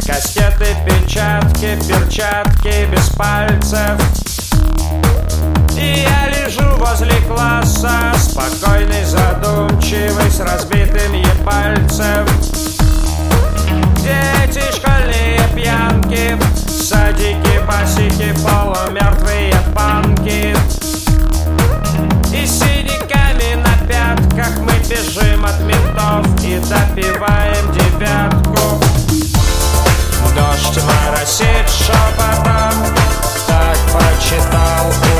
Кастеты, печатки, перчатки без пальцев. И я лежу возле класса, спокойный, задумчивый, с разбитым ебальцем. Дети, школьные пьянки, садики, басики, полумертвые панки. И синяками на пятках мы бежим от ментов и допиваем девятку. Дождь моросит шепотом, так прочитал